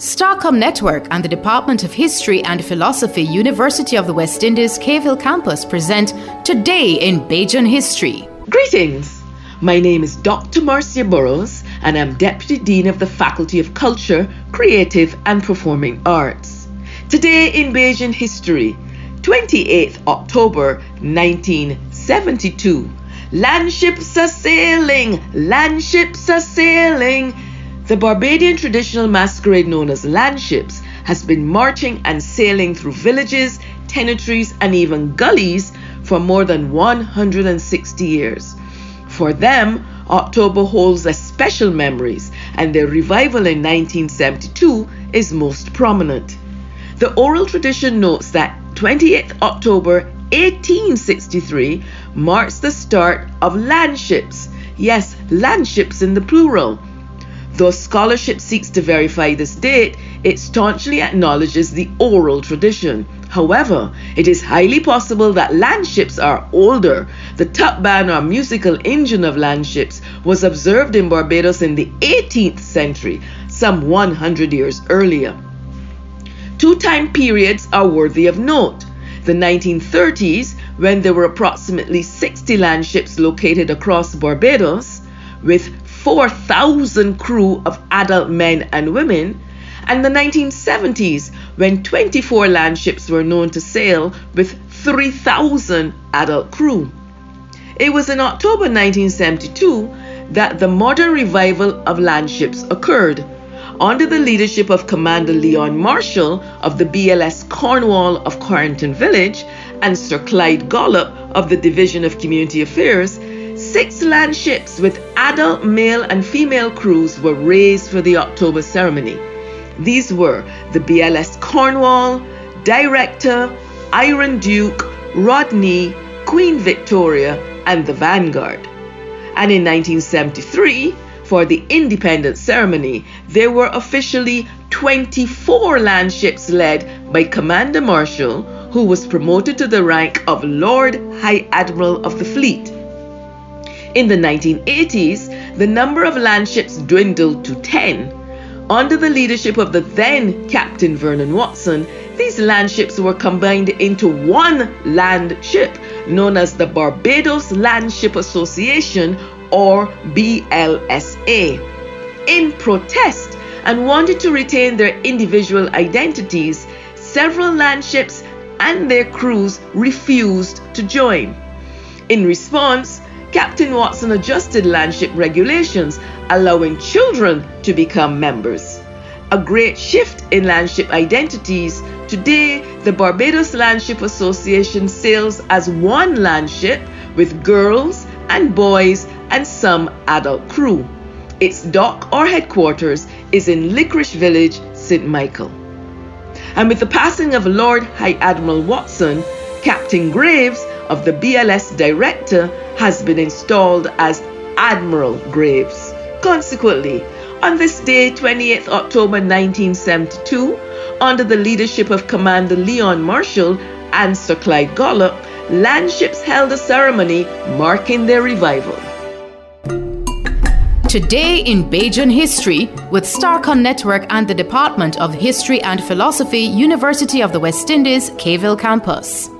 Starcom Network and the Department of History and Philosophy, University of the West Indies, Cave Hill Campus present Today in Bajan History. Greetings! My name is Dr. Marcia Burrows and I'm Deputy Dean of the Faculty of Culture, Creative and Performing Arts. Today in Bajan History, 28th October 1972. Land ships are sailing, land ships are sailing. The Barbadian traditional masquerade known as land ships has been marching and sailing through villages, tenantries and even gullies for more than 160 years. For them, October holds a special memories and their revival in 1972 is most prominent. The oral tradition notes that 28th October 1863 marks the start of land ships. Yes, land ships in the plural. Though scholarship seeks to verify this date, it staunchly acknowledges the oral tradition. However, it is highly possible that land ships are older. The top band or musical engine of land ships was observed in Barbados in the 18th century, some 100 years earlier. Two time periods are worthy of note. The 1930s, when there were approximately 60 land ships located across Barbados, with 4,000 crew of adult men and women, and the 1970s, when 24 land ships were known to sail with 3,000 adult crew. It was in October 1972 that the modern revival of land ships occurred, under the leadership of Commander Leon Marshall of the BLS Cornwall of Quarrington Village and Sir Clyde Gollop of the Division of Community Affairs. 6 land ships with adult male and female crews were raised for the October ceremony. These were the BLS Cornwall, Director, Iron Duke, Rodney, Queen Victoria, and the Vanguard. And in 1973, for the independence ceremony, there were officially 24 land ships led by Commander Marshall, who was promoted to the rank of Lord High Admiral of the Fleet. In the 1980s, the number of land ships dwindled to 10. Under the leadership of the then Captain Vernon Watson, these land ships were combined into one land ship known as the Barbados Land Ship Association, or BLSA. In protest and wanting to retain their individual identities, several land ships and their crews refused to join. In response, Captain Watson adjusted land ship regulations, allowing children to become members. A great shift in land ship identities. Today, the Barbados Land Ship Association sails as one land ship with girls and boys and some adult crew. Its dock or headquarters is in Licorice Village, St. Michael. And with the passing of Lord High Admiral Watson, Captain Graves of the BLS Director has been installed as Admiral Graves. Consequently, on this day, 28th October 1972, under the leadership of Commander Leon Marshall and Sir Clyde Gollop, land ships held a ceremony marking their revival. Today in Bajan History with Starcom Network and the Department of History and Philosophy, University of the West Indies, Cave Hill Campus.